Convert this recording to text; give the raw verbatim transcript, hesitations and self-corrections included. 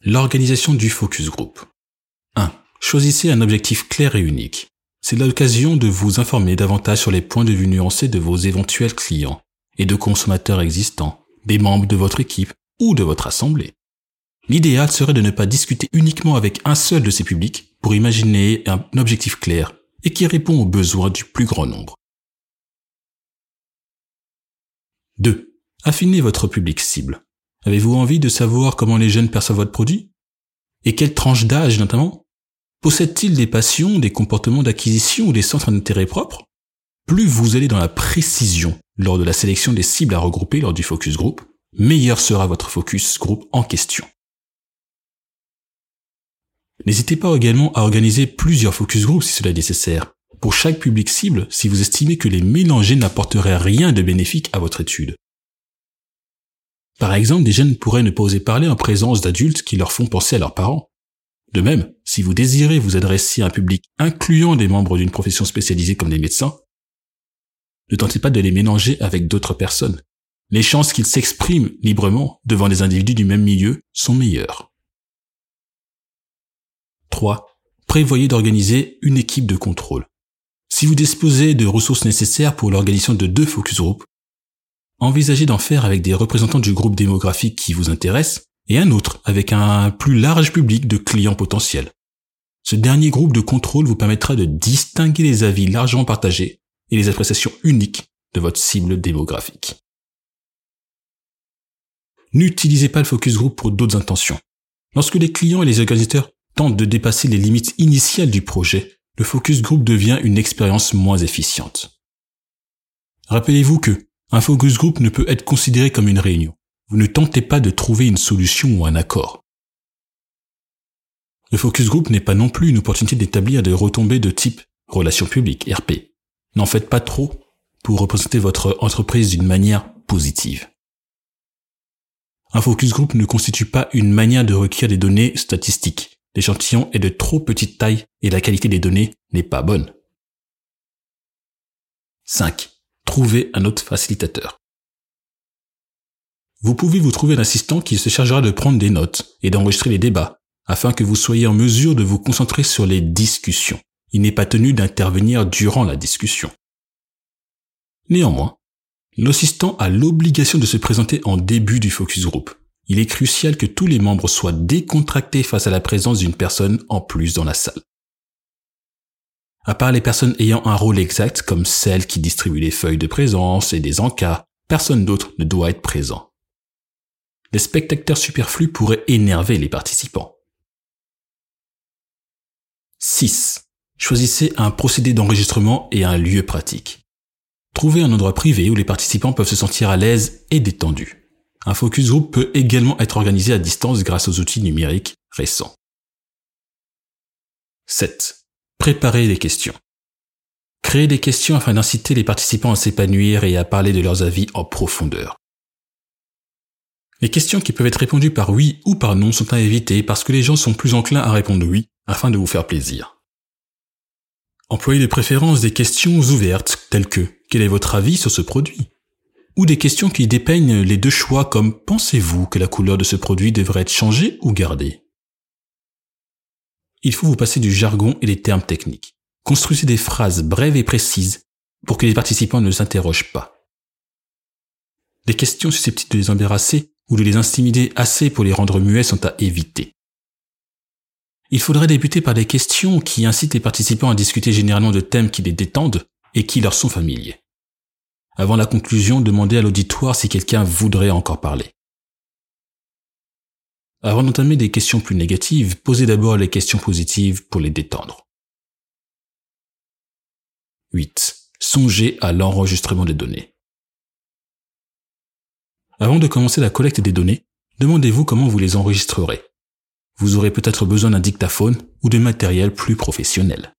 L'organisation du focus group. un. Choisissez un objectif clair et unique. C'est l'occasion de vous informer davantage sur les points de vue nuancés de vos éventuels clients et de consommateurs existants, des membres de votre équipe ou de votre assemblée. L'idéal serait de ne pas discuter uniquement avec un seul de ces publics pour imaginer un objectif clair et qui répond aux besoins du plus grand nombre. deux. Affinez votre public cible. Avez-vous envie de savoir comment les jeunes perçoivent votre produit? Et quelle tranche d'âge notamment? Possèdent-ils des passions, des comportements d'acquisition ou des centres d'intérêt propres? Plus vous allez dans la précision lors de la sélection des cibles à regrouper lors du focus group, meilleur sera votre focus group en question. N'hésitez pas également à organiser plusieurs focus groups si cela est nécessaire. Pour chaque public cible, si vous estimez que les mélanger n'apporteraient rien de bénéfique à votre étude. Par exemple, des jeunes pourraient ne pas oser parler en présence d'adultes qui leur font penser à leurs parents. De même, si vous désirez vous adresser à un public incluant des membres d'une profession spécialisée comme des médecins, ne tentez pas de les mélanger avec d'autres personnes. Les chances qu'ils s'expriment librement devant des individus du même milieu sont meilleures. trois. Prévoyez d'organiser une équipe de contrôle. Si vous disposez de ressources nécessaires pour l'organisation de deux focus groups, envisagez d'en faire avec des représentants du groupe démographique qui vous intéresse et un autre avec un plus large public de clients potentiels. Ce dernier groupe de contrôle vous permettra de distinguer les avis largement partagés et les appréciations uniques de votre cible démographique. N'utilisez pas le focus group pour d'autres intentions. Lorsque les clients et les organisateurs tentent de dépasser les limites initiales du projet, le focus group devient une expérience moins efficiente. Rappelez-vous que un focus group ne peut être considéré comme une réunion. Vous ne tentez pas de trouver une solution ou un accord. Le focus group n'est pas non plus une opportunité d'établir des retombées de type relations publiques, R P. N'en faites pas trop pour représenter votre entreprise d'une manière positive. Un focus group ne constitue pas une manière de recueillir des données statistiques. L'échantillon est de trop petite taille et la qualité des données n'est pas bonne. cinq. Trouvez un autre facilitateur. Vous pouvez vous trouver un assistant qui se chargera de prendre des notes et d'enregistrer les débats, afin que vous soyez en mesure de vous concentrer sur les discussions. Il n'est pas tenu d'intervenir durant la discussion. Néanmoins, l'assistant a l'obligation de se présenter en début du focus group. Il est crucial que tous les membres soient décontractés face à la présence d'une personne en plus dans la salle. À part les personnes ayant un rôle exact, comme celles qui distribuent les feuilles de présence et des encas, personne d'autre ne doit être présent. Les spectateurs superflus pourraient énerver les participants. six. Choisissez un procédé d'enregistrement et un lieu pratique. Trouvez un endroit privé où les participants peuvent se sentir à l'aise et détendus. Un focus group peut également être organisé à distance grâce aux outils numériques récents. sept. Préparez des questions. Créez des questions afin d'inciter les participants à s'épanouir et à parler de leurs avis en profondeur. Les questions qui peuvent être répondues par oui ou par non sont à éviter parce que les gens sont plus enclins à répondre oui afin de vous faire plaisir. Employez de préférence des questions ouvertes telles que « Quel est votre avis sur ce produit ?» ou des questions qui dépeignent les deux choix comme « Pensez-vous que la couleur de ce produit devrait être changée ou gardée ?» Il faut vous passer du jargon et des termes techniques. Construisez des phrases brèves et précises pour que les participants ne s'interrogent pas. Des questions susceptibles de les embarrasser ou de les intimider assez pour les rendre muets sont à éviter. Il faudrait débuter par des questions qui incitent les participants à discuter généralement de thèmes qui les détendent et qui leur sont familiers. Avant la conclusion, demandez à l'auditoire si quelqu'un voudrait encore parler. Avant d'entamer des questions plus négatives, posez d'abord les questions positives pour les détendre. huit. Songez à l'enregistrement des données. Avant de commencer la collecte des données, demandez-vous comment vous les enregistrerez. Vous aurez peut-être besoin d'un dictaphone ou de matériel plus professionnel.